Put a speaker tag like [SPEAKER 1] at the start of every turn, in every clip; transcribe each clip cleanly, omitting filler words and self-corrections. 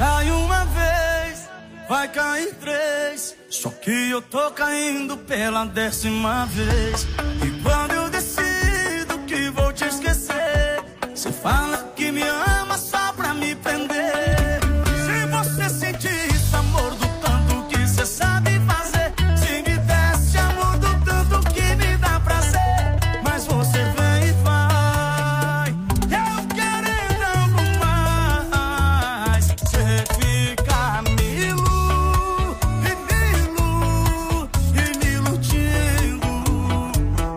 [SPEAKER 1] Cai uma vez, vai cair três. Só que eu tô caindo pela 10ª vez. E quando eu decido que vou te esquecer, você fala que me ama só pra me prender. Se você sentir esse amor do tanto que você sabe fazer, se me desse amor do tanto que me dá prazer, mas você vem e vai, eu querendo algo mais. Você fica me iludindo,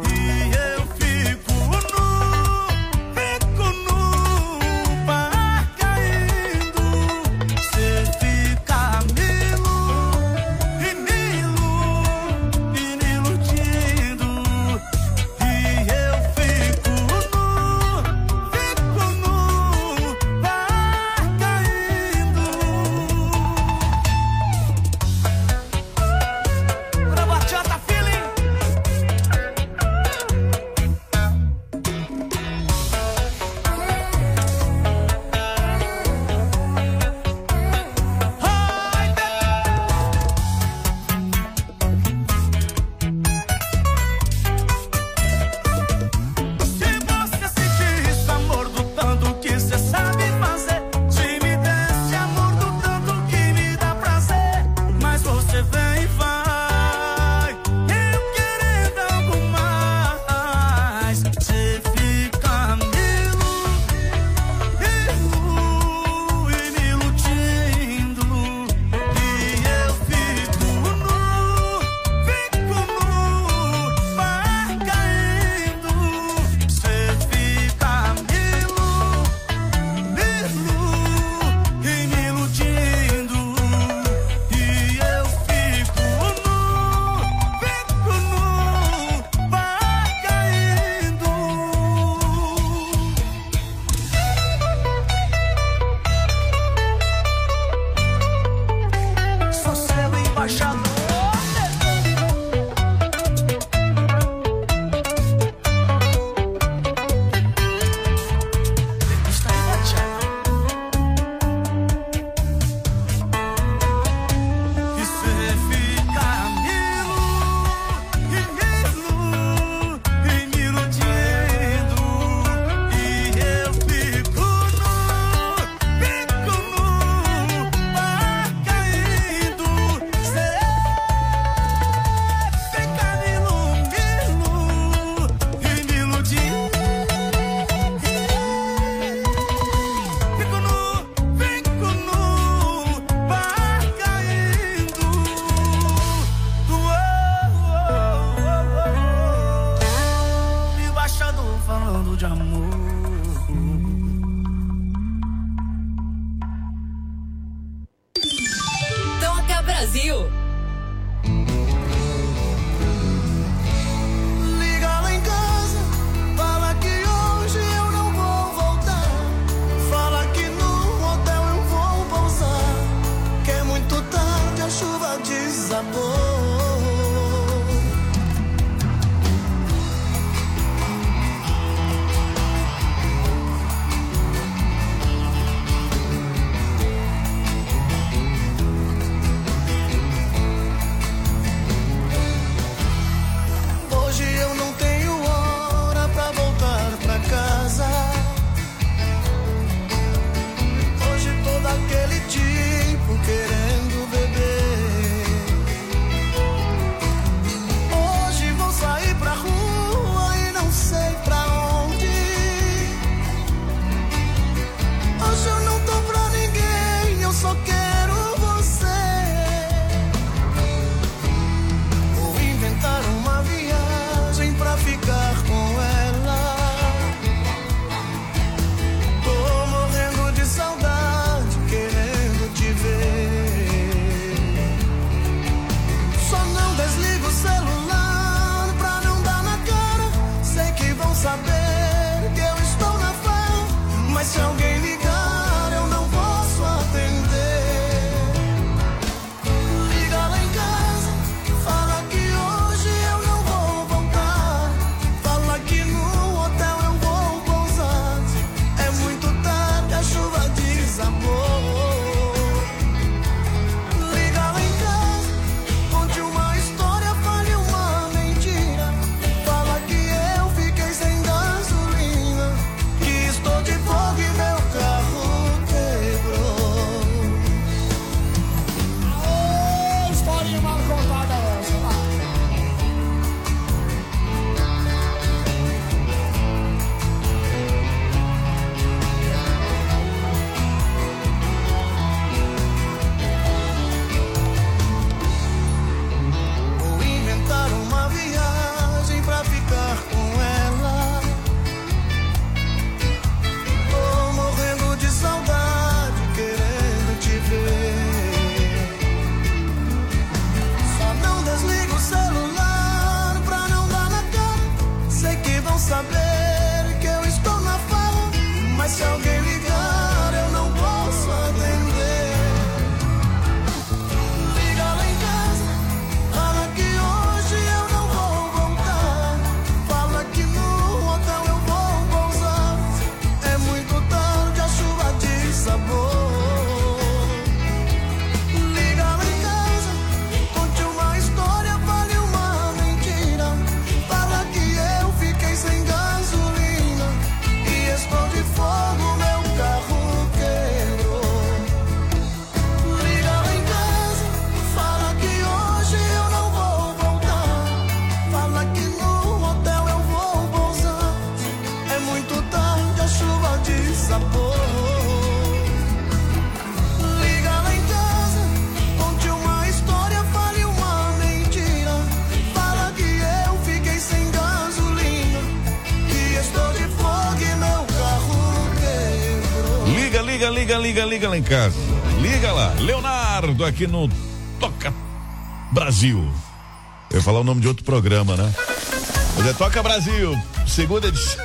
[SPEAKER 2] Liga lá em casa. Liga lá. Leonardo aqui no Toca Brasil. Eu ia falar o nome de outro programa, né? Mas é Toca Brasil, segunda edição.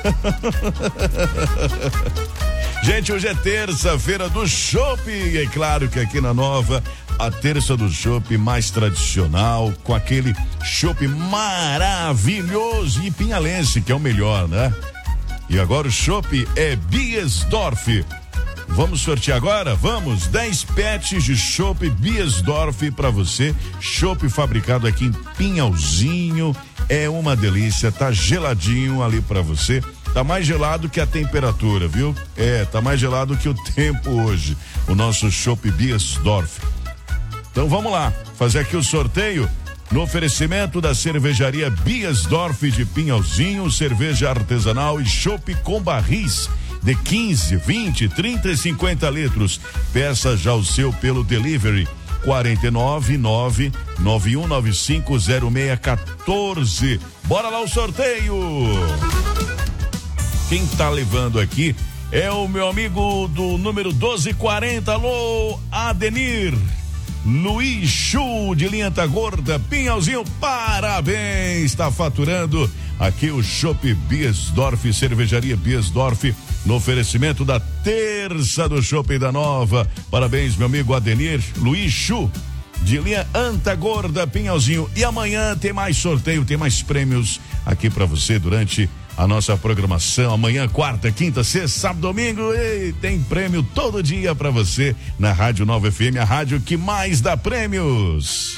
[SPEAKER 2] Gente, hoje é terça-feira do chopp. E é claro que aqui na Nova, a terça do chopp mais tradicional, com aquele chopp maravilhoso e pinhalense, que é o melhor, né? E agora o chopp é Biesdorf. Vamos sortear agora? Vamos! 10 pets de chopp Biesdorf para você. Chopp fabricado aqui em Pinhalzinho. É uma delícia, tá geladinho ali para você. Tá mais gelado que a temperatura, viu? Tá mais gelado que o tempo hoje. O nosso chopp Biesdorf. Então vamos lá, fazer aqui o sorteio no oferecimento da cervejaria Biesdorf de Pinhalzinho, cerveja artesanal e chopp com barris de 15, 20, 30 e 50 litros. Peça já o seu pelo delivery 499-9195-0614. Bora lá o sorteio. Quem tá levando aqui é o meu amigo do número 1240. Alô, Adenir Luiz Chu de Linha Gorda, Pinhalzinho, parabéns, está faturando aqui o chopp Biesdorf, cervejaria Biesdorf, no oferecimento da terça do chopp da Nova. Parabéns, meu amigo Adenir Luiz Chu de Linha Gorda, Pinhalzinho. E amanhã tem mais sorteio, tem mais prêmios aqui para você durante a nossa programação. Amanhã, quarta, quinta, sexta, sábado, domingo, e tem prêmio todo dia para você na Rádio Nova FM, a rádio que mais dá prêmios.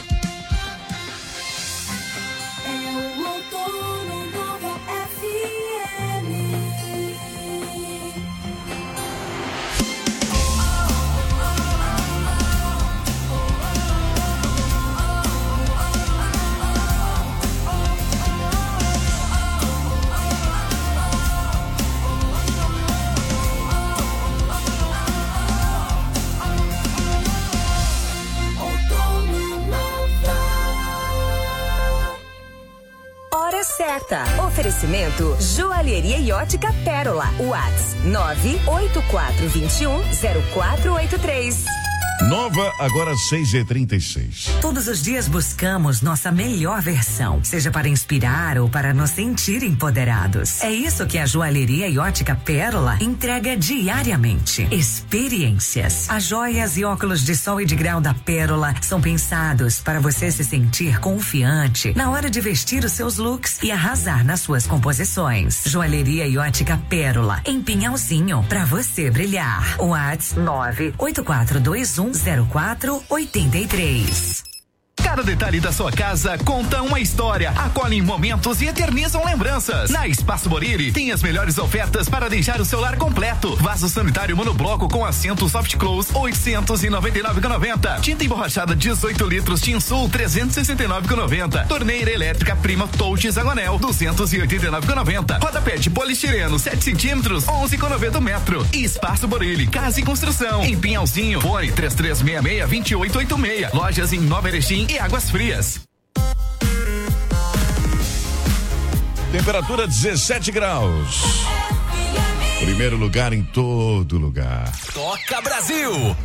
[SPEAKER 3] Oferecimento Joalheria e Ótica Pérola. Whats 984210483.
[SPEAKER 2] Nova, agora 6h36.
[SPEAKER 4] Todos os dias buscamos nossa melhor versão, seja para inspirar ou para nos sentir empoderados. É isso que a Joalheria e Ótica Pérola entrega diariamente. Experiências. As joias e óculos de sol e de grau da Pérola são pensados para você se sentir confiante na hora de vestir os seus looks e arrasar nas suas composições. Joalheria e Ótica Pérola, em Pinhalzinho, para você brilhar. Whats 984210483.
[SPEAKER 5] Cada detalhe da sua casa conta uma história, acolhem momentos e eternizam lembranças. Na Espaço Borilli tem as melhores ofertas para deixar o seu lar completo. Vaso sanitário monobloco com assento soft close, 899,90. Tinta emborrachada 18 litros Tinsul, 369,90. Torneira elétrica Prima Touch Zagonel, 289,90. Rodapé de polistireno 7 centímetros, 11,90 metro. Espaço Borilli, casa e construção. Em Pinhalzinho, fone 3366-2886. Lojas em Nova Erechim e Águas Frias.
[SPEAKER 2] Temperatura 17 graus. Primeiro lugar em todo lugar.
[SPEAKER 5] Toca Brasil.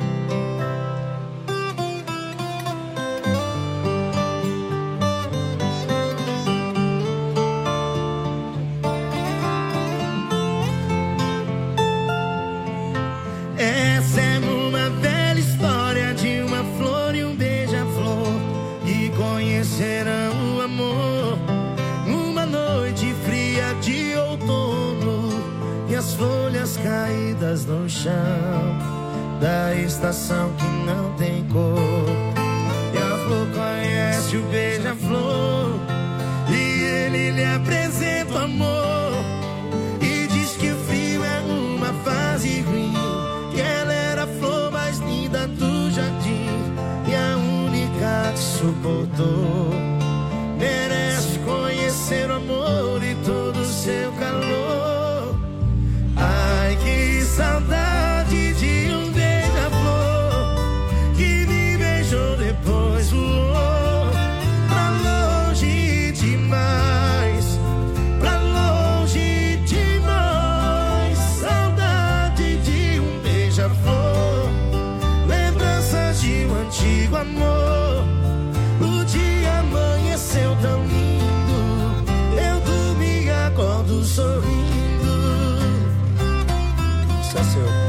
[SPEAKER 1] Essa é uma velha história de uma flor e um beija-flor que conhecerão o amor numa noite fria de outono, e as folhas caídas no chão da estação que não tem cor. E a flor conhece o beija-flor e ele lhe apresenta o amor e diz que o frio é uma fase ruim, que ela era a flor mais linda do jardim e a única que suportou. Merece conhecer o amor e todo o seu calor. Ai, que saudade de um beija-flor que me beijou depois voou. beija-flor, lembranças de um antigo amor. O dia amanheceu tão lindo, eu dormi e acordo sorrindo. Só seu.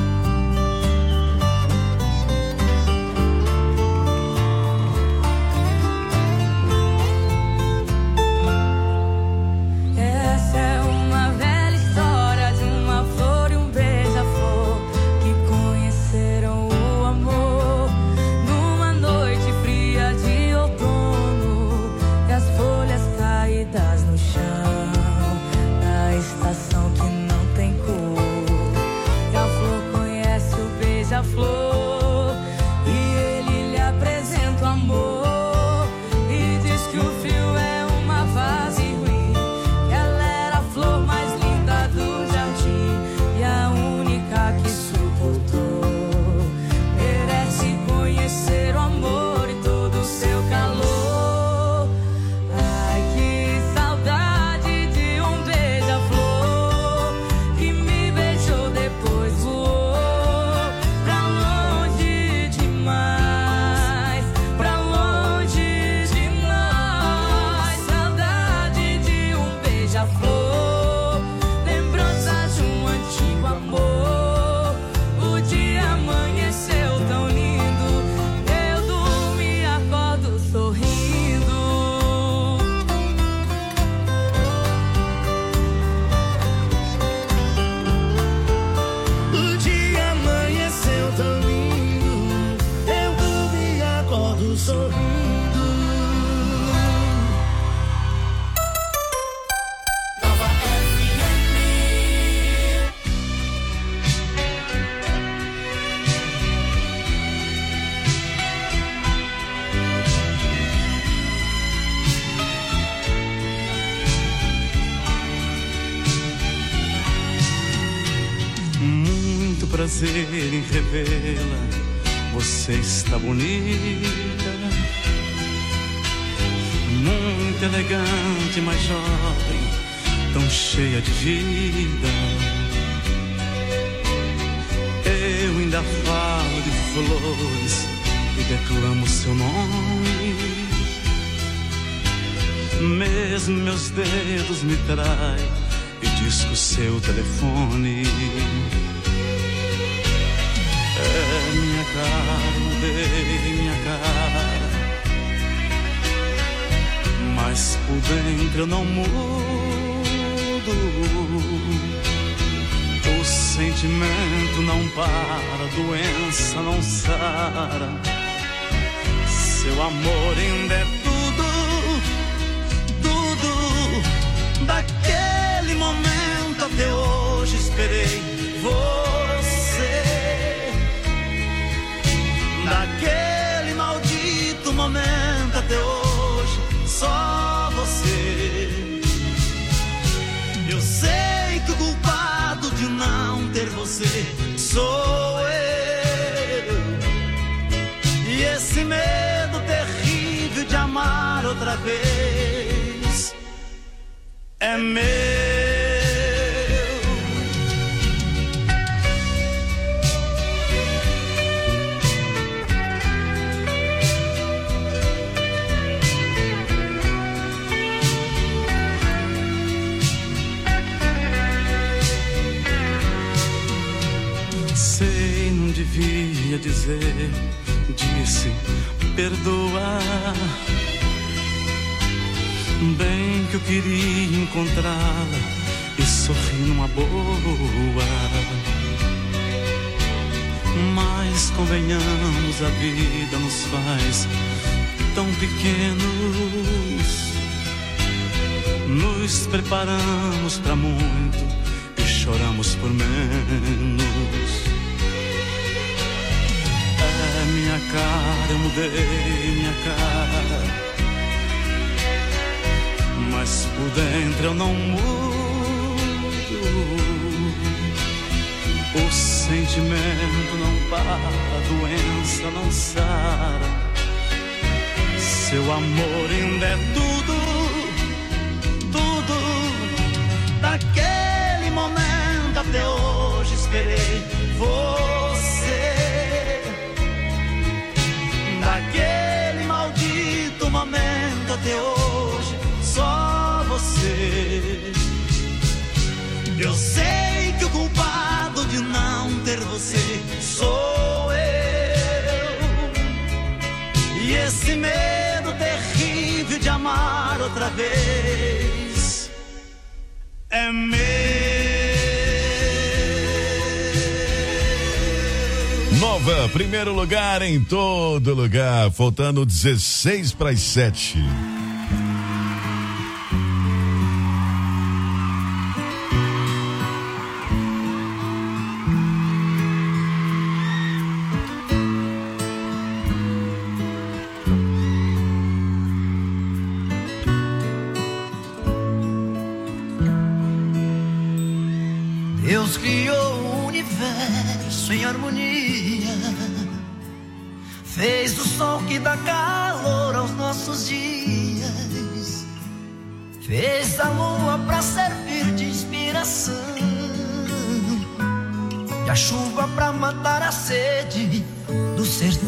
[SPEAKER 6] Prazer em revê-la, você está bonita, muito elegante, mas jovem, tão cheia de vida. Eu ainda falo de flores e declamo seu nome, mesmo meus dedos me traem e disco seu telefone. É minha cara, mudei minha cara, mas por dentro eu não mudo. O sentimento não para, a doença não sara. Seu amor ainda é tudo, tudo. Daquele momento até hoje esperei você. Daquele maldito momento até hoje, só você. Eu sei que o culpado de não ter você sou eu. E esse medo terrível de amar outra vez é meu. Sei, não devia dizer, disse, perdoa. Bem que eu queria encontrá-la e sorrir numa boa. Mas convenhamos, a vida nos faz tão pequenos. Nos preparamos pra muito e choramos por menos. É minha cara, eu mudei minha cara, mas por dentro eu não mudo. O sentimento não para, a doença não sara. Seu amor ainda é tudo, tudo. Daquele momento até hoje esperei você.
[SPEAKER 1] ter você sou eu. E esse medo terrível de amar outra vez é meu.
[SPEAKER 2] Nova, primeiro lugar em todo lugar, faltando 16 para as 7.
[SPEAKER 1] Deus criou o universo em harmonia, fez o sol que dá calor aos nossos dias, fez a lua pra servir de inspiração e a chuva pra matar a sede do sertão.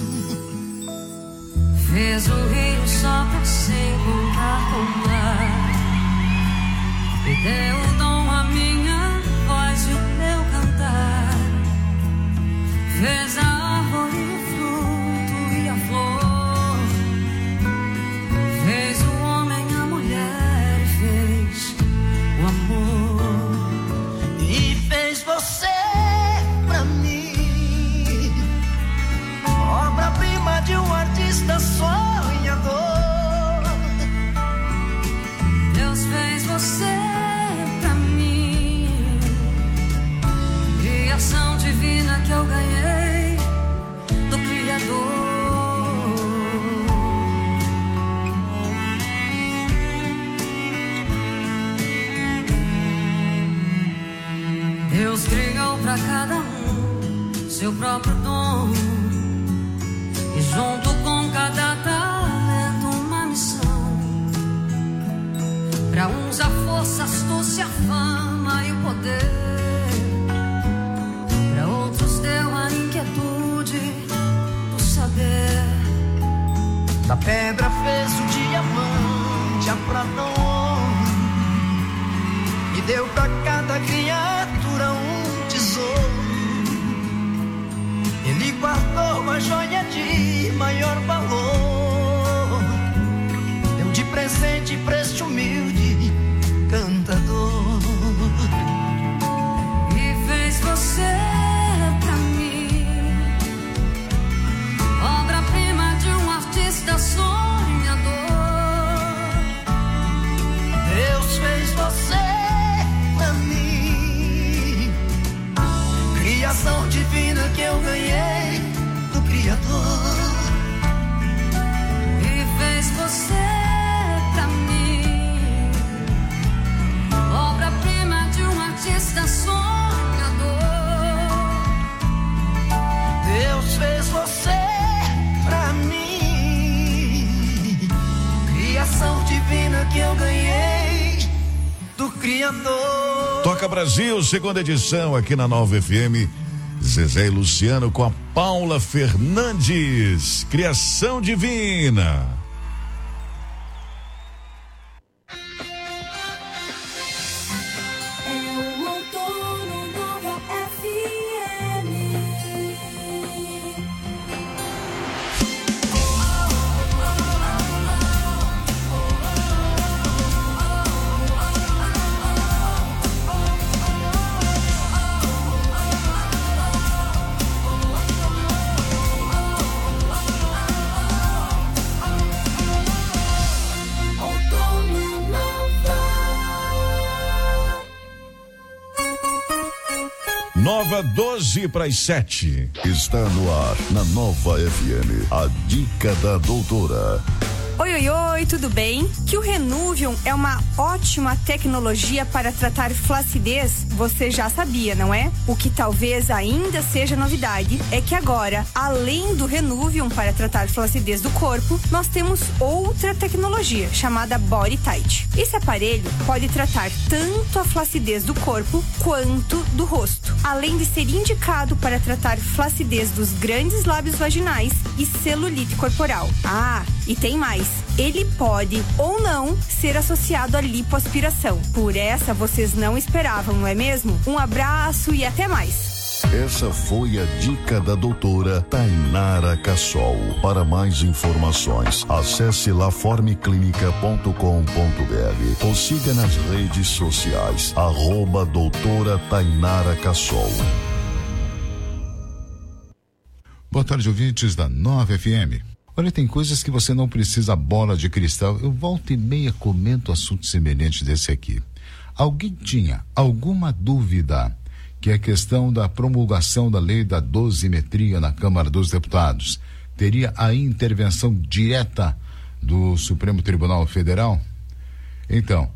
[SPEAKER 7] Fez o rio só pra se encontrar com o mar, e deu o dom a minha voz e o meu cantar. Fez a árvore, o fruto e a flor, fez o homem, a mulher, fez o amor,
[SPEAKER 1] e fez você pra mim, obra-prima de um artista sonhador.
[SPEAKER 7] Deus fez você pra mim, criação divina que eu ganhei do Criador. Deus criou pra cada um seu próprio dom, e junto com cada talento uma missão. Pra uns a força, a astúcia, a fama e o poder, pra outros deu a inquietude do saber.
[SPEAKER 1] Da pedra fez o diamante, a prata o ouro, e deu pra cada criatura um tesouro. Ele guardou uma joia de maior valor, deu de presente pra este humilde cantador.
[SPEAKER 7] E fez você pra mim, obra-prima de um artista sonhador.
[SPEAKER 1] Deus fez você pra mim, criação divina que eu ganhei do Criador.
[SPEAKER 7] E fez você pra mim, obra-prima de um artista sonhador.
[SPEAKER 1] Deus fez você pra mim, criação divina que eu ganhei do Criador.
[SPEAKER 2] Toca Brasil, segunda edição aqui na Nova FM. Zezé e Luciano com a Paula Fernandes, criação divina. Nova 12 para as 7.
[SPEAKER 8] Está no ar, na Nova FM, a dica da doutora.
[SPEAKER 9] Oi, oi, oi, tudo bem? Que o Renuvium é uma ótima tecnologia para tratar flacidez, você já sabia, não é? O que talvez ainda seja novidade é que agora, além do Renuvium para tratar flacidez do corpo, nós temos outra tecnologia chamada Body Tight. Esse aparelho pode tratar tanto a flacidez do corpo quanto do rosto, além de ser indicado para tratar flacidez dos grandes lábios vaginais e celulite corporal. Ah, e tem mais. Ele pode ou não ser associado à lipoaspiração. Por essa vocês não esperavam, não é mesmo? Um abraço e até mais.
[SPEAKER 8] Essa foi a dica da doutora Tainara Cassol. Para mais informações, acesse laformeclinica.com.br ou siga nas redes sociais, @doutora Tainara Cassol.
[SPEAKER 10] Boa tarde, ouvintes da Nova FM. Olha, tem coisas que você não precisa bola de cristal. Eu volta e meia comento assunto semelhante desse aqui. Alguém tinha alguma dúvida que a questão da promulgação da lei da dosimetria na Câmara dos Deputados teria a intervenção direta do Supremo Tribunal Federal? Então,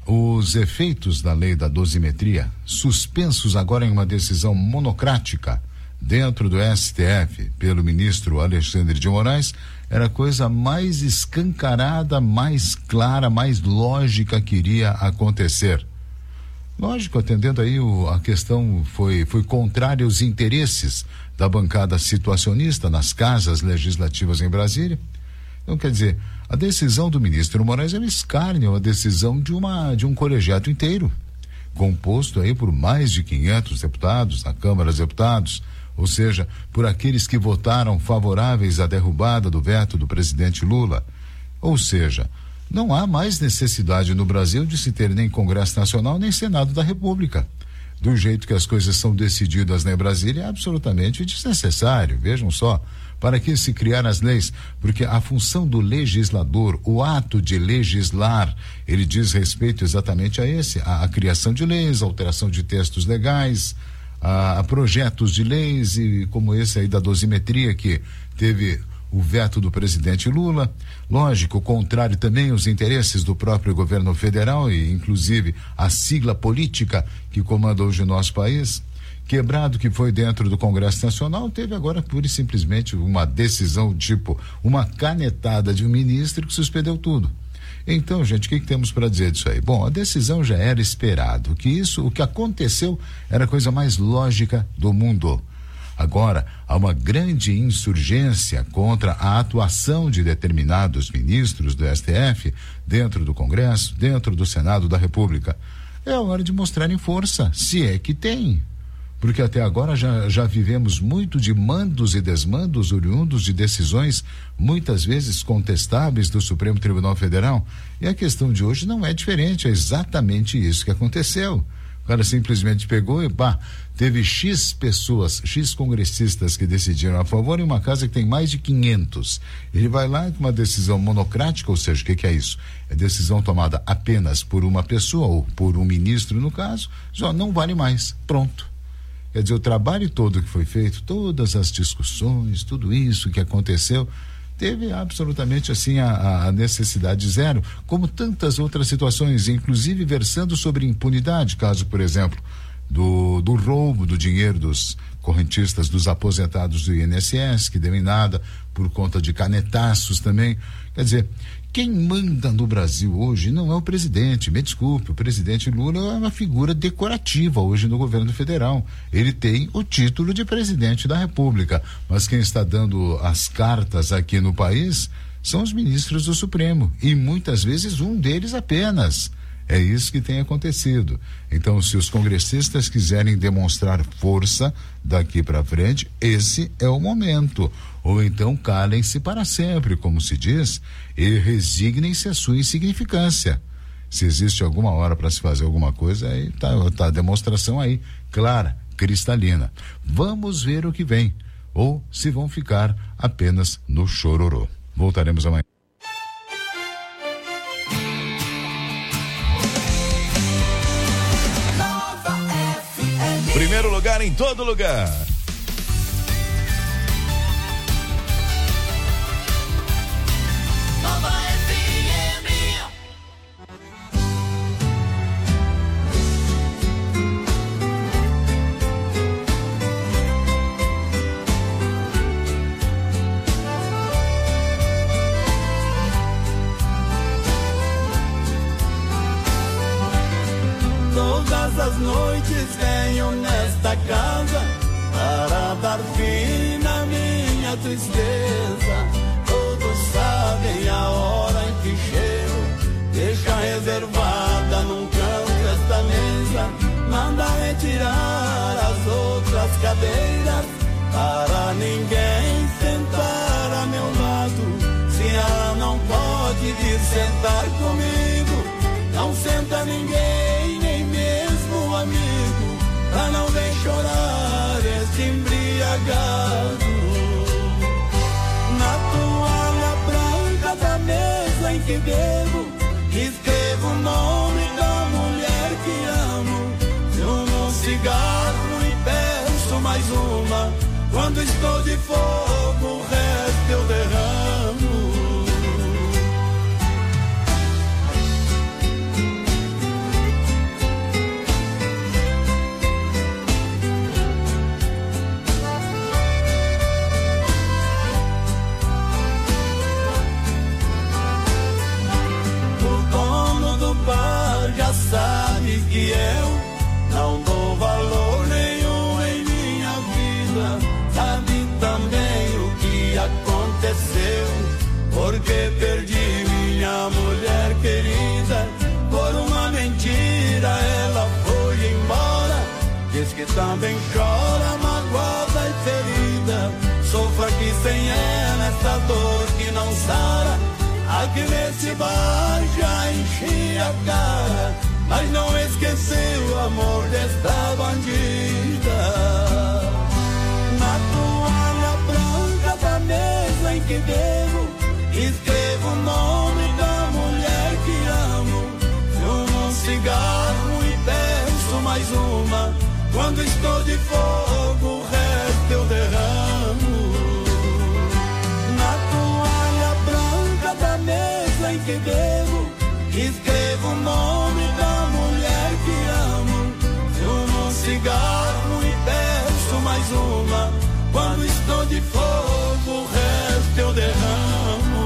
[SPEAKER 10] os efeitos da lei da dosimetria, suspensos agora em uma decisão monocrática dentro do STF pelo ministro Alexandre de Moraes, era a coisa mais escancarada, mais clara, mais lógica que iria acontecer. Lógico, atendendo aí a questão foi contrária aos interesses da bancada situacionista nas casas legislativas em Brasília. Então, quer dizer, a decisão do ministro Moraes é um escárnio, a decisão de um colegiado inteiro, composto aí por mais de 500 deputados na Câmara dos Deputados, ou seja, por aqueles que votaram favoráveis à derrubada do veto do presidente Lula. Ou seja, não há mais necessidade no Brasil de se ter nem Congresso Nacional nem Senado da República. Do jeito que as coisas são decididas na Brasília, é absolutamente desnecessário. Vejam só, para que se criar as leis? Porque a função do legislador, o ato de legislar, ele diz respeito exatamente a criação de leis, a alteração de textos legais, a projetos de leis, e como esse aí da dosimetria, que teve o veto do presidente Lula. Lógico, contrário também aos interesses do próprio governo federal e inclusive a sigla política que comanda hoje o nosso país. Quebrado que foi dentro do Congresso Nacional, teve agora pura e simplesmente uma decisão, tipo uma canetada de um ministro que suspendeu tudo. Então, gente, o que temos para dizer disso aí? Bom, a decisão já era esperado, o que aconteceu era a coisa mais lógica do mundo. Agora, há uma grande insurgência contra a atuação de determinados ministros do STF dentro do Congresso, dentro do Senado da República. É hora de mostrarem força, se é que tem. Porque até agora já vivemos muito de mandos e desmandos oriundos de decisões muitas vezes contestáveis do Supremo Tribunal Federal. E a questão de hoje não é diferente, é exatamente isso que aconteceu. O cara simplesmente pegou e teve X pessoas, X congressistas que decidiram a favor em uma casa que tem mais de 500. Ele vai lá com uma decisão monocrática, ou seja, o que é isso? É decisão tomada apenas por uma pessoa ou por um ministro, no caso, já não vale mais. Pronto. Quer dizer, o trabalho todo que foi feito, todas as discussões, tudo isso que aconteceu, teve absolutamente assim a necessidade zero, como tantas outras situações, inclusive versando sobre impunidade, caso, por exemplo, do roubo do dinheiro dos correntistas, dos aposentados do INSS, que deu em nada por conta de canetaços também. Quer dizer, quem manda no Brasil hoje não é o presidente, me desculpe, o presidente Lula é uma figura decorativa hoje no governo federal. Ele tem o título de presidente da República, mas quem está dando as cartas aqui no país são os ministros do Supremo, e muitas vezes um deles apenas. É isso que tem acontecido. Então, se os congressistas quiserem demonstrar força daqui para frente, esse é o momento. Ou então calem-se para sempre, como se diz, e resignem-se à sua insignificância. Se existe alguma hora para se fazer alguma coisa, aí tá a demonstração aí, clara, cristalina. Vamos ver o que vem, ou se vão ficar apenas no chororô. Voltaremos amanhã.
[SPEAKER 2] Primeiro lugar em todo lugar.
[SPEAKER 1] Nova FM. Todas as noites venho nesta casa para dar fim na minha tristeza. Todos sabem a hora em que chego, deixa reservada num canto esta mesa, manda retirar as outras cadeiras. para ninguém sentar a meu lado. Se ela não pode vir sentar comigo, não senta ninguém, nem mesmo amigo, pra não ver chorar este embriagado. Na toalha branca da mesa em que bebo, escrevo o nome da mulher que amo. Fumo um cigarro e peço mais uma. Quando estou de fogo, o resto eu derramo. Já sabe que eu não dou valor nenhum em minha vida. Sabe também o que aconteceu, porque perdi minha mulher querida. Por uma mentira ela foi embora. Diz que também chora, magoada e ferida. Sofro aqui sem ela essa dor que não sara. Aqui nesse bar já enchi a cara, mas não esqueci o amor desta bandida. Na toalha branca da mesa em que bebo, escrevo o nome da mulher que amo. Fumo um cigarro e peço mais uma. Quando estou de fogo, o resto eu derramo. Da mesa em que bebo, escrevo o nome da mulher que amo. Fumo um cigarro e peço mais uma. Quando estou de fogo, o resto eu derramo.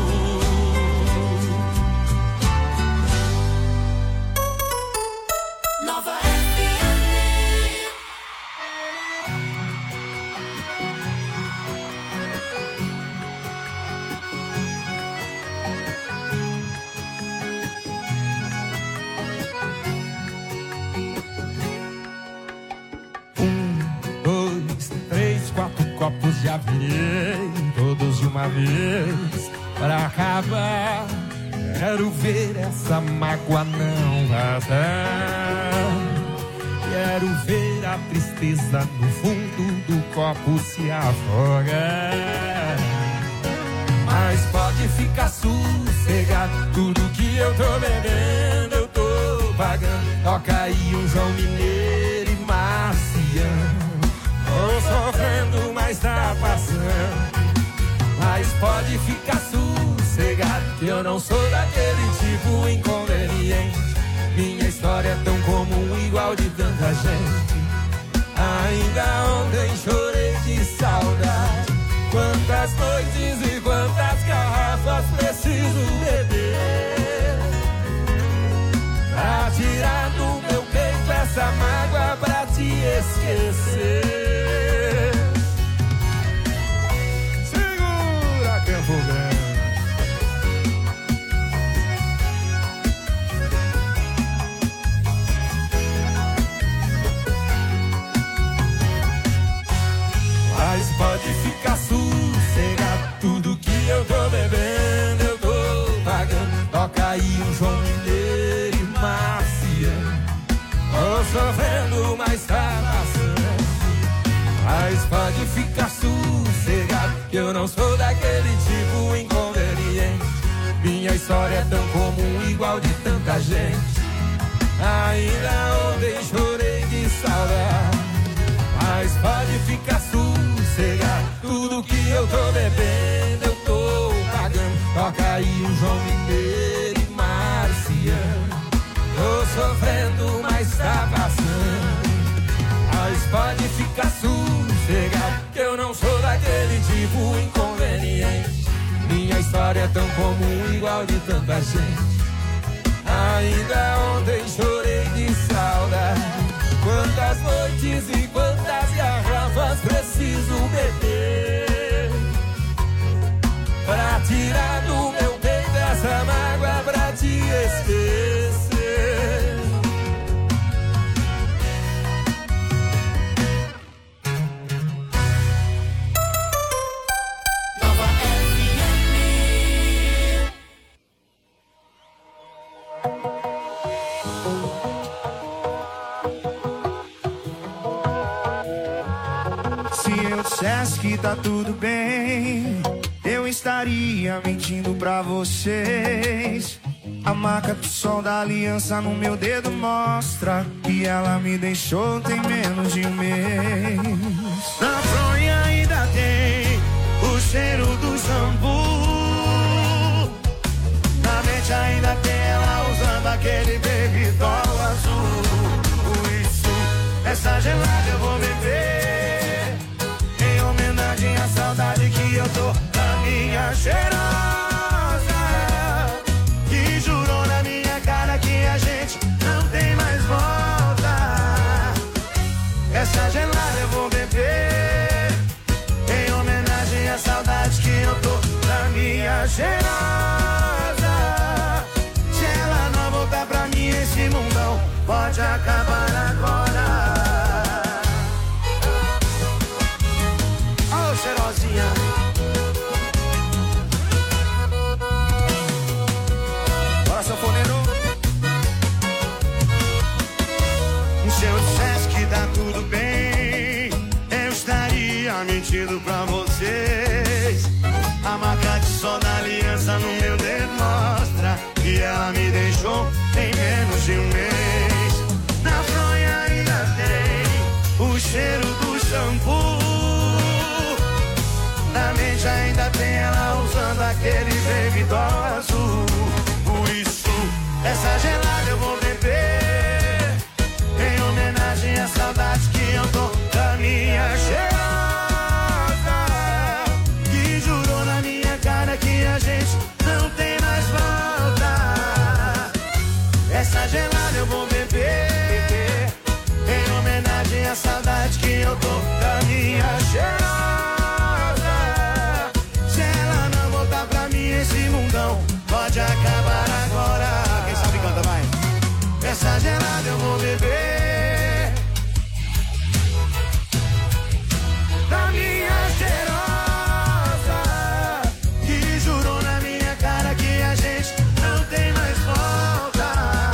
[SPEAKER 1] Nova
[SPEAKER 11] copos já virei, todos de uma vez, pra acabar. Quero ver essa mágoa não vazar. Quero ver a tristeza no fundo do copo se afogar. Mas pode ficar sossegado, tudo que eu tô bebendo eu tô pagando. Toca aí um João Mineiro e Marciano. Tô sofrendo, mas tá passando. Mas pode ficar sossegado, que eu não sou daquele tipo inconveniente. Minha história é tão comum, igual de tanta gente. Ainda ontem chorei de saudade. Quantas noites e quantas garrafas preciso beber pra tirar do meu peito essa mágoa, pra te esquecer. Campo Grande. Mas pode ficar sossegado, tudo que eu tô bebendo eu tô pagando. Toca aí um João Mineiro e Marciano. Tô sofrendo, mas tá passando. Mas pode ficar sossegado, que eu não sou daquele tipo inconveniente. Minha história é tão comum, igual de tanta gente. Ainda ontem chorei de saudade. Mas pode ficar sossegado, tudo que eu tô bebendo eu tô pagando. Toca aí um João Mineiro e Marciano. Tô sofrendo, mas tá passando. Mas pode ficar sossegado, que eu não sou daquele tipo inconveniente. Minha história é tão comum, igual de tanta gente. Ainda ontem chorei de saudade. Quantas noites e quantas garrafas preciso beber pra tirar do meu peito essa mágoa, pra te esquecer.
[SPEAKER 1] dissesse que tá tudo bem, eu estaria mentindo pra vocês. A marca do sol da aliança no meu dedo mostra que ela me deixou tem menos de um mês. Na fronha ainda tem o cheiro do shampoo, na mente ainda tem ela usando aquele baby doll azul. Por isso, essa gelada eu vou beber, em homenagem à saudade que eu tô da minha cheirosa, que jurou na minha cara que a gente não tem mais volta. Essa gelada eu vou beber, em homenagem à saudade que eu tô da minha cheirosa. Se ela não voltar pra mim, esse mundão pode acabar agora. Ô, cheirosinha. Bora, sanfoneiro. Se eu dissesse que tá tudo bem, eu estaria mentindo pra vocês. A marca de sol da aliança no meu dedo mostra que ela me deixou em menos de um mês. Na fronha ainda tem o cheiro do shampoo, na mente ainda tem ela usando aquele baby doll azul. Por isso, essa gelada eu vou beber, em homenagem à saudade que eu tô da minha cheirosa, que jurou na minha cara que a gente não tem mais volta. Essa gelada eu vou beber, em homenagem à saudade que eu tô da minha cheirosa. Se ela não voltar pra mim, esse mundão pode acabar agora. Quem sabe canta, vai. Essa gelada eu vou beber, da minha cheirosa, que jurou na minha cara que a gente não tem mais volta.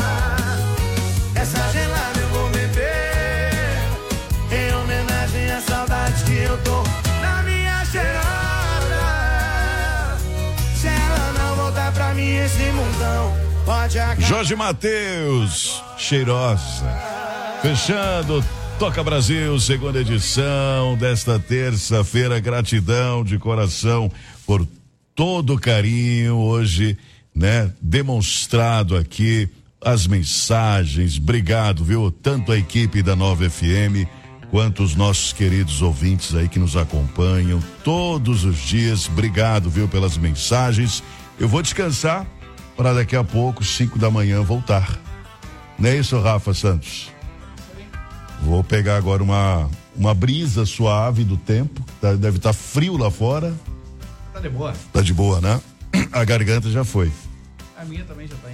[SPEAKER 1] Essa gelada eu vou beber, em homenagem à saudade que eu tô da minha cheirosa. Se ela não voltar pra mim, esse mundão pode acabar.
[SPEAKER 2] Jorge Mateus, cheirosa. Fechando Toca Brasil, segunda edição desta terça-feira. Gratidão de coração por todo o carinho hoje, né? Demonstrado aqui, as mensagens. Obrigado, viu? Tanto a equipe da Nova FM quanto os nossos queridos ouvintes aí que nos acompanham todos os dias. Obrigado, viu, pelas mensagens. Eu vou descansar para daqui a pouco, 5 da manhã, voltar. Não é isso, Rafa Santos? Vou pegar agora uma brisa suave do tempo. Deve estar frio lá fora.
[SPEAKER 12] Tá de boa.
[SPEAKER 2] Tá de boa, né? A garganta já foi.
[SPEAKER 12] A minha também já tá.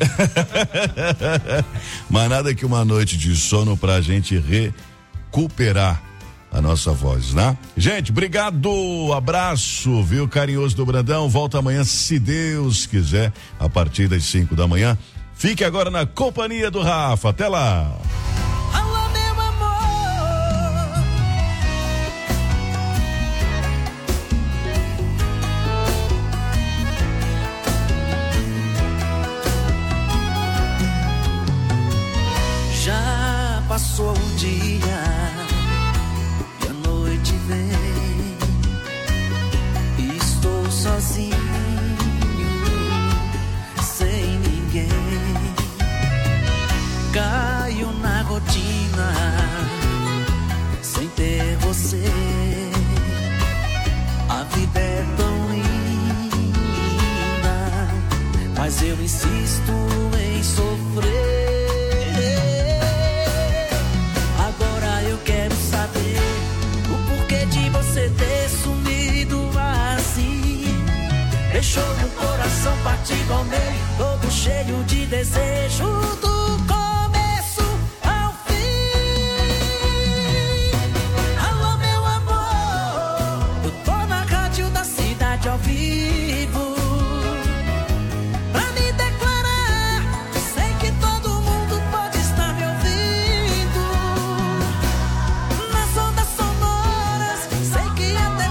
[SPEAKER 2] Mas nada que uma noite de sono pra gente recuperar a nossa voz, né? Gente, obrigado, abraço, viu, carinhoso do Brandão. Volta amanhã, se Deus quiser, a partir das 5 da manhã. Fique agora na companhia do Rafa. Até lá.
[SPEAKER 1] Alô, meu amor.
[SPEAKER 13] Já passou o dia e a noite vem, estou sozinho, sem ninguém. Caio na rotina, sem ter você. A vida é tão linda, mas eu insisto em sofrer. Agora eu quero saber o porquê de você ter sumido assim. Deixou meu coração partido ao meio, todo cheio de desejo do começo ao fim. Alô, meu amor, eu tô na rádio da cidade ao vivo pra me declarar. Sei que todo mundo pode estar me ouvindo nas ondas sonoras. Sei que até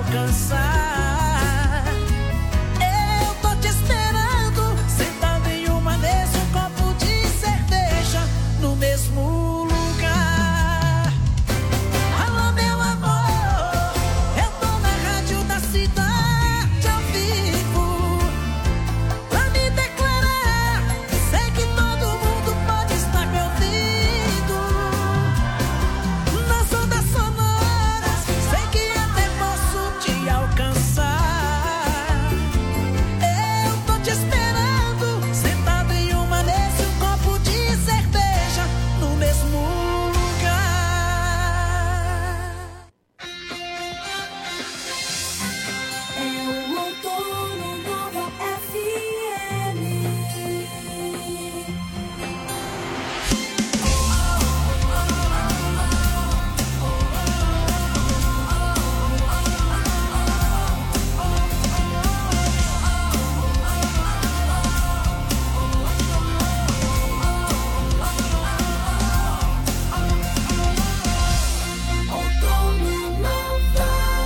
[SPEAKER 13] alcançar. Eu tô te esperando, sentado em uma mesa, um copo de cerveja no mesmo lugar. Alô, meu amor, eu tô na rádio da cidade ao vivo pra me declarar. Sei que todo mundo pode estar me ouvindo nas ondas sonoras. Sei que até posso te alcançar. Eu tô te esperando, sentado em uma mesa, um copo de cerveja no mesmo lugar.
[SPEAKER 7] Eu outono Nova FM. Outono Nova.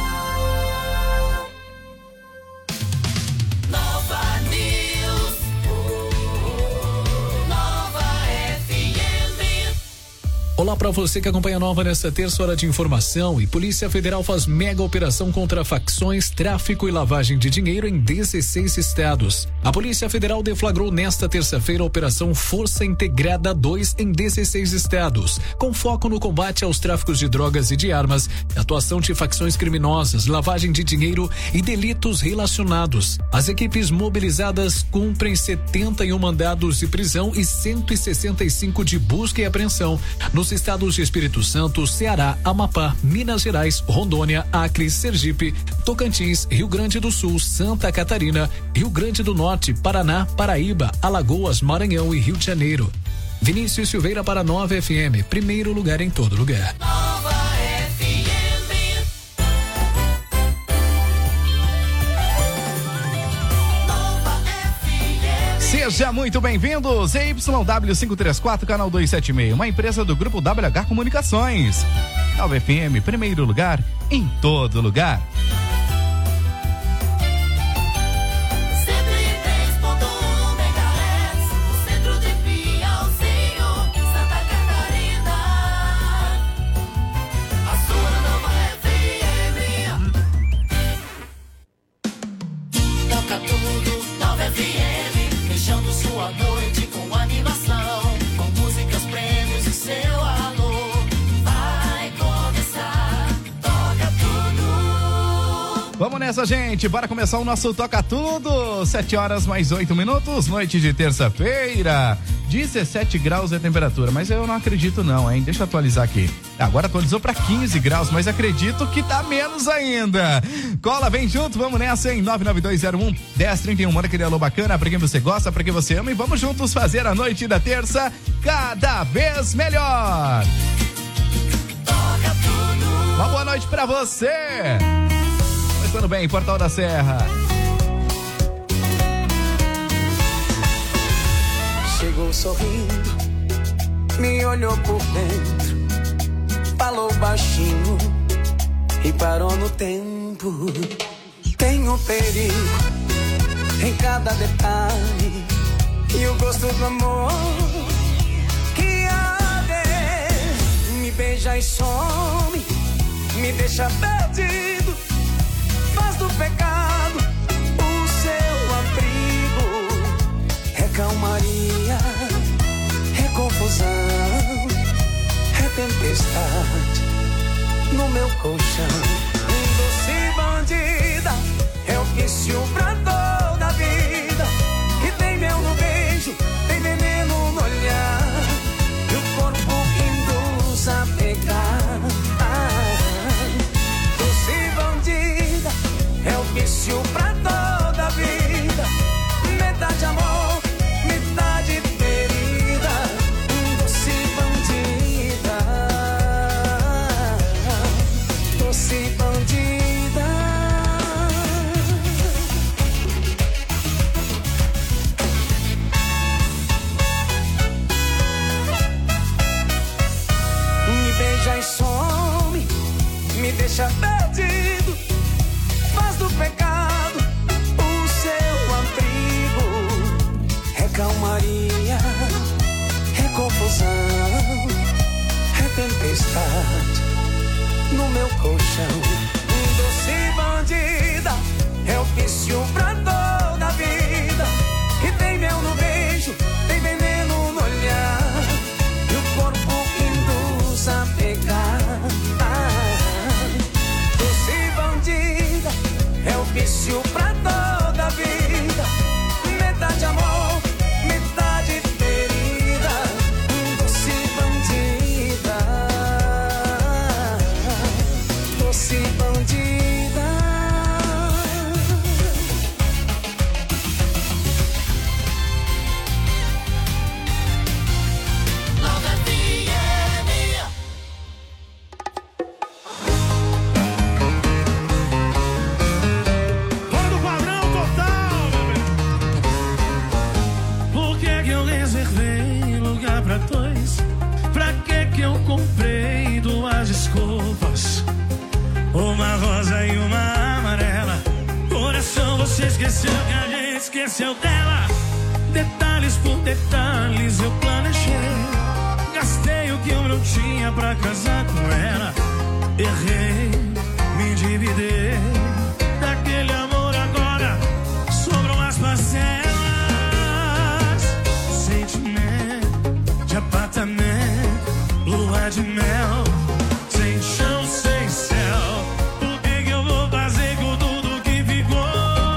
[SPEAKER 7] Nova News. Nova FM.
[SPEAKER 14] Olá para você que acompanha a Nova nesta terça, hora de informação. E Polícia Federal faz mega operação contra facções, tráfico e lavagem de dinheiro em 16 estados. A Polícia Federal deflagrou nesta terça-feira a Operação Força Integrada 2 em 16 estados, com foco no combate aos tráficos de drogas e de armas, atuação de facções criminosas, lavagem de dinheiro e delitos relacionados. As equipes mobilizadas cumprem 71 mandados de prisão e 165 de busca e apreensão nos estados de Espírito Santo, Ceará, Amapá, Minas Gerais, Rondônia, Acre, Sergipe, Tocantins, Rio Grande do Sul, Santa Catarina, Rio Grande do Norte, Paraná, Paraíba, Alagoas, Maranhão e Rio de Janeiro. Vinícius Silveira para Nova FM, primeiro lugar em todo lugar.
[SPEAKER 7] Nova FM. Nova FM.
[SPEAKER 5] Seja muito bem-vindo, ZYW534, canal 276, uma empresa do Grupo WH Comunicações. Nova FM, primeiro lugar em todo lugar.
[SPEAKER 7] 103.1 MHz, no centro de Piauzinho, Santa Catarina. A sua Nova FM. Toca tudo, Nova FM. Fechando sua noite com animação, com músicas, prêmios e seu alô. Vai começar, toca tudo.
[SPEAKER 5] Vamos nessa, gente, bora começar o nosso Toca Tudo. 7 horas mais 8 minutos, noite de terça-feira, 17 graus é a temperatura, mas eu não acredito não, hein? Deixa eu atualizar aqui. Agora atualizou pra 15 graus, mas acredito que tá menos ainda. Cola, vem junto, vamos nessa, hein? 99201-1031, manda aquele alô bacana pra quem você gosta, pra quem você ama, e vamos juntos fazer a noite da terça cada vez melhor.
[SPEAKER 7] Toca tudo.
[SPEAKER 5] Uma boa noite pra você. Começando bem, Portal da Serra.
[SPEAKER 13] Chegou sorrindo, me olhou por dentro, falou baixinho e parou no tempo. Tem um perigo em cada detalhe e o gosto do amor que arde. Me beija e some, me deixa perdido, faz do pecado o seu abrigo. É calmaria, é confusão, é tempestade no meu colchão. Doce bandida, é o vício pra toda a vida. E tem mel no beijo, tem veneno no olhar, e o corpo induz a pegar. Doce bandida, é o vício pra toda a vida. Metade amor, metade ferida. Doce bandida, doce
[SPEAKER 1] vício pra toda a vida. Metade amor, metade ferida. Doce bandida, doce bandida.
[SPEAKER 15] Nova FM.
[SPEAKER 1] Fora do padrão total, bebê. Por que que eu reservei lugar pra dois? Pra que eu comprei duas desculpas? Uma rosa e uma amarela. Coração, você esqueceu que a gente esqueceu dela. Detalhes por detalhes eu planejei. Gastei o que eu não tinha pra casar com ela. Errei, me endividei. Daquele amor agora sobram as parcelas. Sentimento de apartamento, lua de mel, sem chão, sem céu. O que que eu vou fazer com tudo que ficou?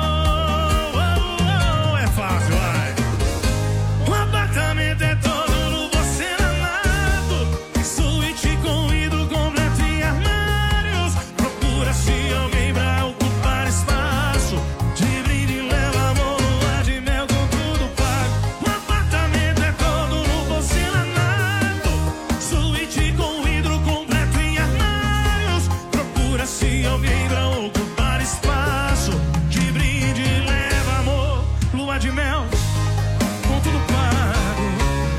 [SPEAKER 1] É fácil, vai. O apartamento é todo no porcelanato, suíte com vidro completo e armários. Procura-se alguém pra ocupar espaço. De brinde leva amor, lua de mel com tudo pago. O apartamento é todo no porcelanato, suíte com vidro completo e armários. Procura-se alguém pra ocupar espaço. De brinde leva amor, lua de mel com tudo pago.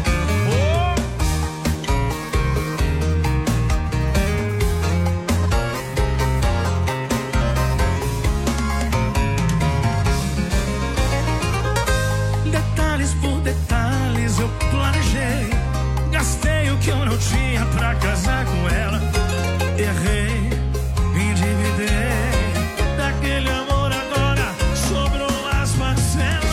[SPEAKER 1] Detalhes por detalhes eu planejei. Gastei o que eu não tinha pra casar com ela. Errei, me endividei. Daquele amor agora sobrou as parcelas.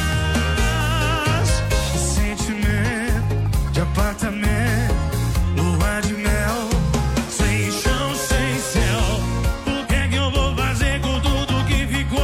[SPEAKER 1] Sentimento de apartamento, lua de mel, sem chão, sem céu. O que é que eu vou fazer com tudo que ficou?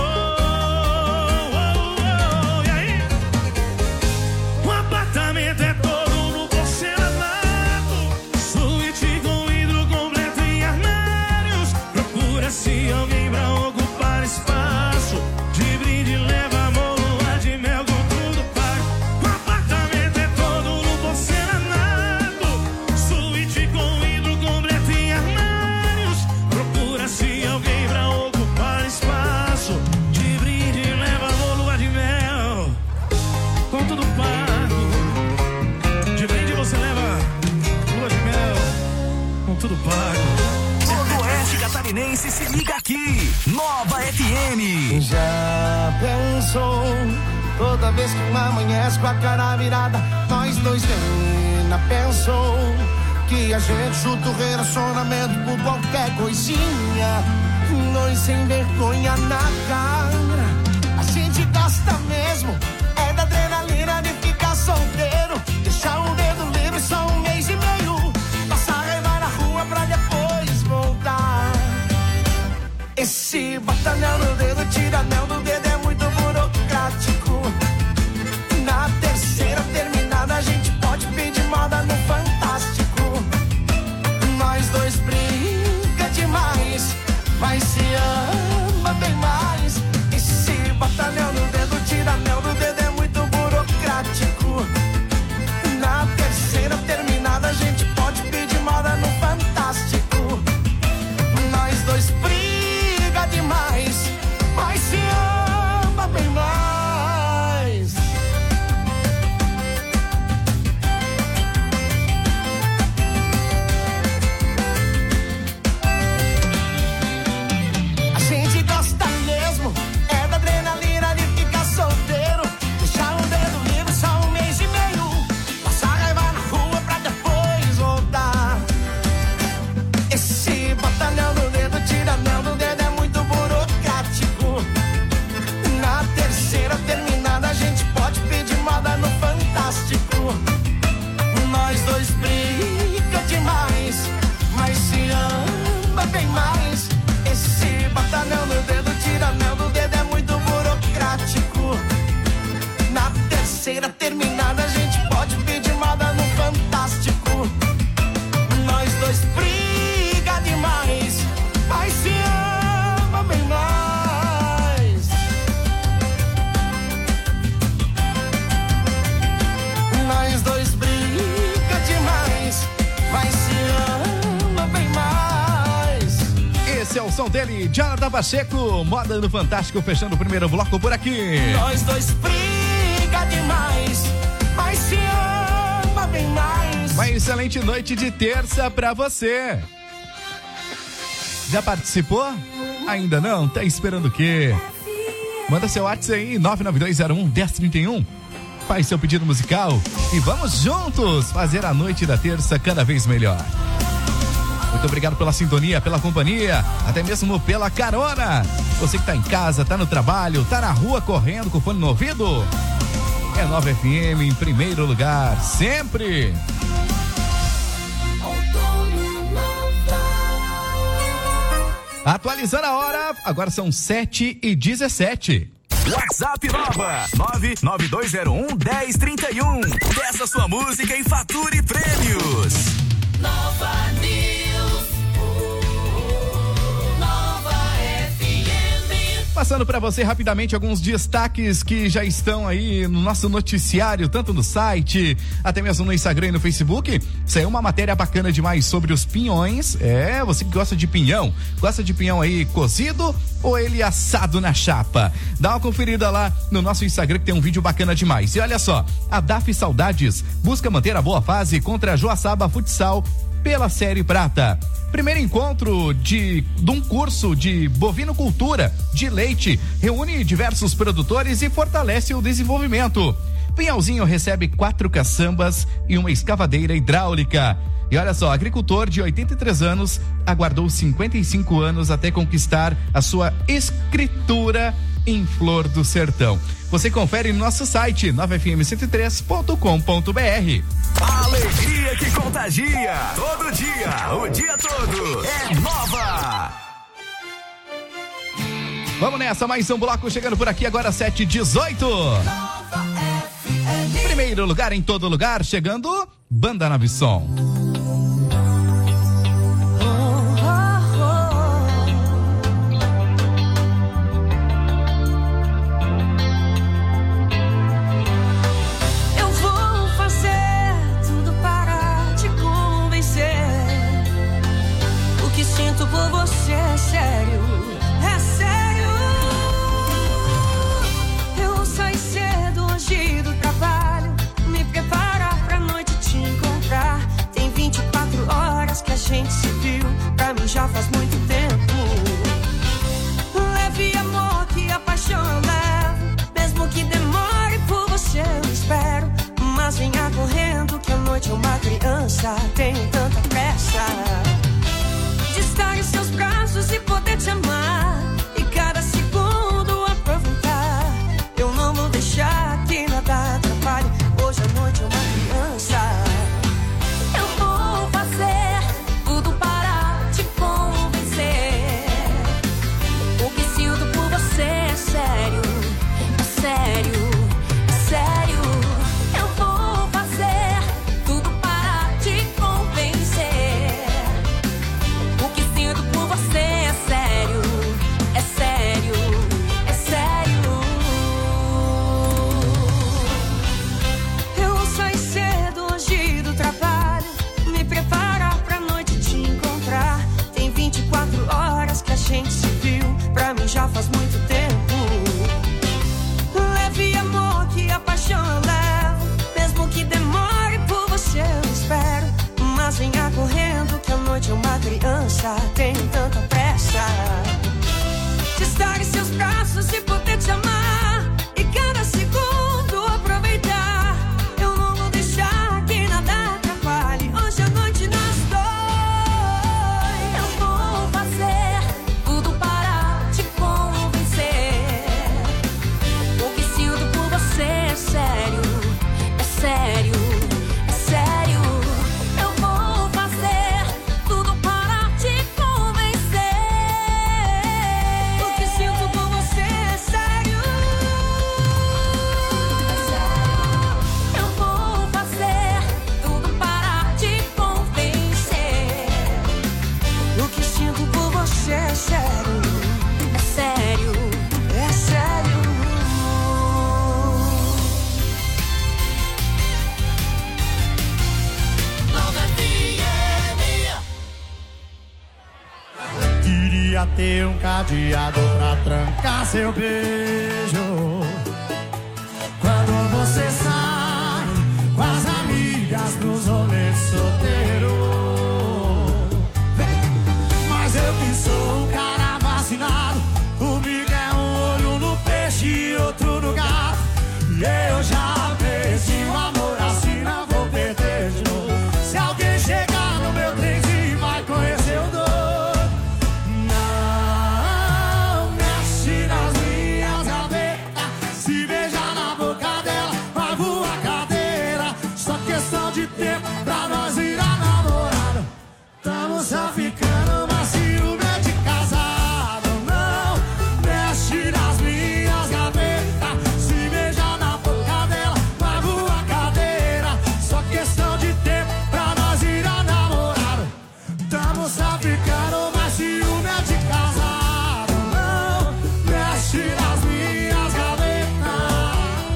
[SPEAKER 1] E aí? O apartamento é todo no porcelanato, suíte com vidro completo e armários. Procura-se alguém pra ocupar espaço. De brinde leva amor, lua de mel com tudo pago. O apartamento é todo no porcelanato, suíte com vidro completo e armários. Procura-se alguém pra ocupar espaço. De brinde leva amor, lua de mel com tudo pago. De brinde você leva lua de mel com tudo pago.
[SPEAKER 5] Todo oeste catarinense se liga aqui. Nova FM.
[SPEAKER 1] Já pensou, toda vez que amanhece com a cara virada, nós dois ainda pensou que a gente chuta o relacionamento por qualquer coisinha. Nós sem vergonha na cara, a gente gosta mesmo é da adrenalina de ficar solteiro. Deixar o dedo livre só um mês e meio, passar raiva na rua pra depois voltar. Esse batanel no dedo, tira anel do dedo, é muito burocrático. Na terceira terminada a gente pode pedir moda no Fantástico. Nós dois briga demais, mas se ama bem mais. Esse batanel no dedo, tira anel do dedo, é muito burocrático. Na terceira terminada a gente pode pedir moda no Fantástico. Nós dois briga demais,
[SPEAKER 16] dele, Jonathan Pacheco, Moda do Fantástico, fechando o primeiro bloco por aqui.
[SPEAKER 1] Nós dois briga demais, mas se ama bem mais.
[SPEAKER 16] Uma excelente noite de terça pra você. Já participou? Ainda não? Tá esperando o quê? Manda seu WhatsApp aí, 99201-1031. Faz seu pedido musical e vamos juntos fazer a noite da terça cada vez melhor. Muito obrigado pela sintonia, pela companhia, até mesmo pela carona. Você que tá em casa, tá no trabalho, tá na rua correndo com o fone no ouvido. É 9 FM em primeiro lugar, sempre. Atualizando a hora, agora são 7h17.
[SPEAKER 5] WhatsApp Nova 99201-1031. Peça sua música e fature prêmios.
[SPEAKER 15] Nova News. Nova FM.
[SPEAKER 16] Passando para você rapidamente alguns destaques que já estão aí no nosso noticiário, tanto no site, até mesmo no Instagram e no Facebook. Saiu uma matéria bacana demais sobre os pinhões. Você que gosta de pinhão aí cozido ou ele assado na chapa? Dá uma conferida lá no nosso Instagram que tem um vídeo bacana demais. E olha só, a DAF Saudades busca manter a boa fase contra a Joaçaba Futsal pela Série Prata. Primeiro encontro de um curso de bovinocultura de leite reúne diversos produtores e fortalece o desenvolvimento. Pinhalzinho recebe 4 caçambas e uma escavadeira hidráulica. E olha só, agricultor de 83 anos aguardou 55 anos até conquistar a sua escritura em Flor do Sertão. Você confere no nosso site 9fm103.com.br.
[SPEAKER 5] Alegria que contagia, todo dia, o dia todo, é Nova.
[SPEAKER 16] Vamos nessa, mais um bloco chegando por aqui agora 7h18. Primeiro lugar em todo lugar, chegando Banda Navisson.
[SPEAKER 7] Por você é sério, é sério. Eu saí cedo hoje do trabalho, me preparar pra noite te encontrar. Tem 24 horas que a gente se viu, pra mim já faz muito tempo. Leve amor que a paixão eu levo, mesmo que demore por você eu espero. Mas venha correndo que a noite é uma criança, tenho tanta pressa de estar em seus braços e poder te amar e cada segundo aproveitar. Eu não vou deixar que nada atrapalhe. Hoje à noite é uma criança. Eu vou fazer tudo para te convencer. O que sinto por você é sério, é sério, é sério. Eu vou fazer tudo para te convencer. Você é sério,
[SPEAKER 1] ter um cadeado pra trancar seu beijo. Quando você sai com as amigas pros rolês solteiro. Mas eu que sou um cara vacinado, comigo é um olho no peixe e outro no gato. E eu já perdi o amor, assim não vou perder de novo. Se alguém chegar no meu trenzinho vai conhecer o doido. Não mexe nas minhas gavetas, se beijar na boca dela vai voar cadeira. Só questão de tempo pra nós virar namorado. Tamo só ficando, mas ciúme é de casado. Não mexe nas minhas gavetas, se beijar na boca dela vai voar cadeira. Só questão de tempo pra nós virar namorado. Tamo só ficando, mas ciúme é de casado. Não mexe nas minhas gavetas.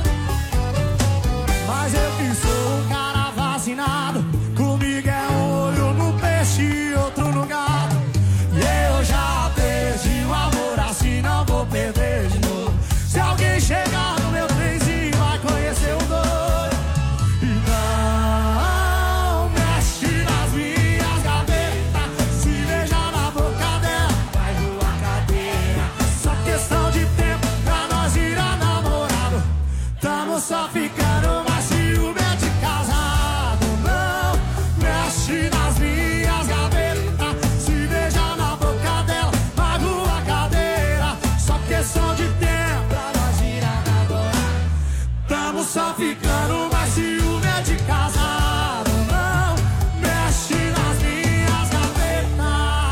[SPEAKER 1] Mas eu que sou um cara vacinado, comigo é um olho no peixe e outro no gato. E eu já perdi o amor, assim não vou perder de novo. Se alguém chegar no meu trenzinho vai conhecer o doido. E não mexe nas minhas gavetas, se beijar na boca dela vai voar cadeira. Só questão de tempo pra nós virar namorado. Tamo só ficando, mas ciúme é de casado. Não mexe nas minhas gavetas, se beijar na boca dela vai voar cadeira. Só questão de tempo pra nós virar namorado. Tamo só ficando, mas ciúme é de casado. Não mexe nas minhas gavetas.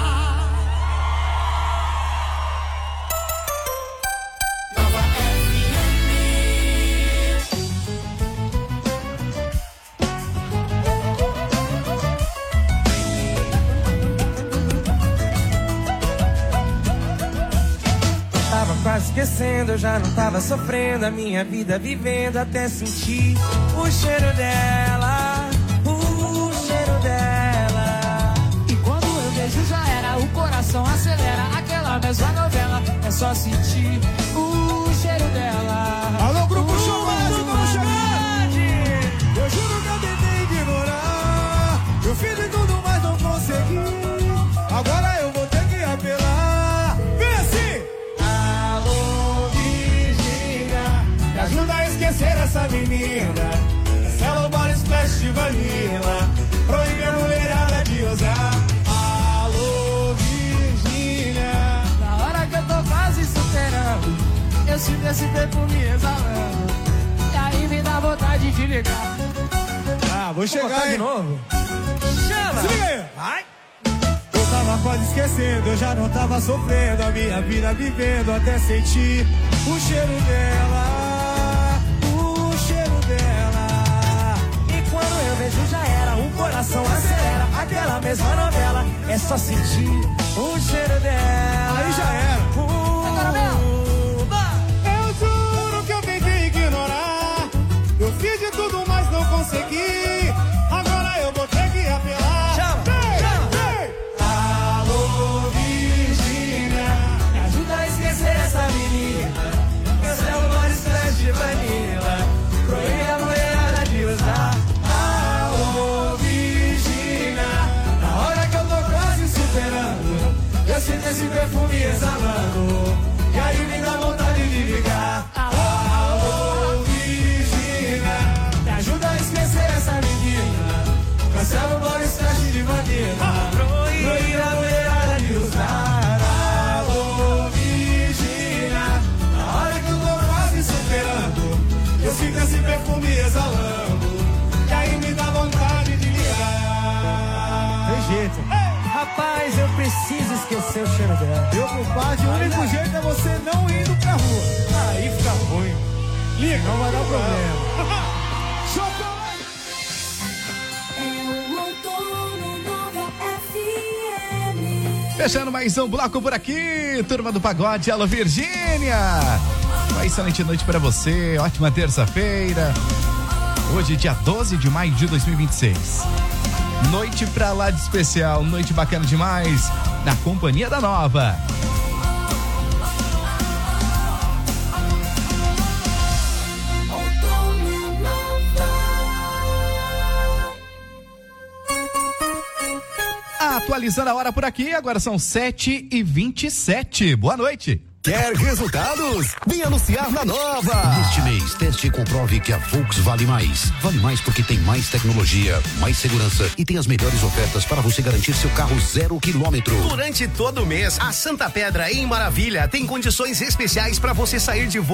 [SPEAKER 1] Nova
[SPEAKER 11] Tava quase esquecendo, eu já não tava sofrendo a minha vida vivendo até sentir o cheiro dela, o cheiro dela.
[SPEAKER 17] E quando eu vejo já era, o coração acelera. Aquela mesma novela, é só sentir o cheiro dela.
[SPEAKER 1] Alô, Grupo Show, estamos chegando. Eu juro que eu tentei ignorar, eu fiz de tudo, mas não consegui. Agora eu vou ter que apelar. Vem assim! Alô, Virgínia, me ajuda a esquecer essa menina. Cello Body Splash de vanilla, proíbe a mulherada de usar. Alô, Virgínia,
[SPEAKER 17] Na hora que eu tô quase superando, eu sinto esse perfume exalando. E aí me dá vontade de ligar.
[SPEAKER 1] vou chegar,
[SPEAKER 11] de novo.
[SPEAKER 1] Chama! Se liga aí! Vai! Eu tava quase esquecendo, eu já não tava sofrendo a minha vida vivendo até sentir o cheiro dela, o cheiro dela.
[SPEAKER 11] E quando eu vejo já era, o coração acelera. Aquela mesma novela, é só sentir o cheiro dela.
[SPEAKER 1] Aí já era.
[SPEAKER 11] Eu
[SPEAKER 1] juro que eu tentei ignorar, eu fiz de tudo, mas não consegui. Agora eu vou ter que apelar.
[SPEAKER 11] Chama!
[SPEAKER 1] Alô, Virgínia,
[SPEAKER 11] me ajuda a esquecer essa menina. Meu Cello Body Splash de vanilla, proíbe a mulherada de usar.
[SPEAKER 1] alô, Virgínia,
[SPEAKER 11] Na hora que eu tô quase superando, eu sinto esse perfume exalando. E aí me dá vontade de ligar.
[SPEAKER 1] alô, Virgínia,
[SPEAKER 11] me ajuda a esquecer essa menina. Meu Cello Body Splash de vanilla, proíbe a mulherada de usar.
[SPEAKER 1] alô, Virgínia,
[SPEAKER 11] Na hora que eu tô quase superando,
[SPEAKER 1] eu sinto esse perfume exalando.
[SPEAKER 11] e aí me dá vontade de ligar.
[SPEAKER 1] Tem jeito.
[SPEAKER 11] Rapaz, eu preciso esquecer o cheiro dela.
[SPEAKER 1] Meu compadre, o único jeito é você não indo pra rua.
[SPEAKER 11] Aí fica ruim.
[SPEAKER 1] Liga, não vai dar problema.
[SPEAKER 16] Fechando mais um bloco por aqui, turma do Pagode, alô Virgínia. Uma excelente noite pra você, ótima terça-feira. Hoje, dia 12 de maio de 2026. Noite pra lá de especial, noite bacana demais, na companhia da Nova. atualizando a hora por aqui, agora são 7h27. Boa noite.
[SPEAKER 18] Quer resultados? Vem anunciar na Nova!
[SPEAKER 19] Neste mês, teste e comprove que a Volks vale mais. Vale mais porque tem mais tecnologia, mais segurança e tem as melhores ofertas para você garantir seu carro 0 quilômetro.
[SPEAKER 18] Durante todo o mês, a Santa Pedra em Maravilha tem condições especiais para você sair de Volks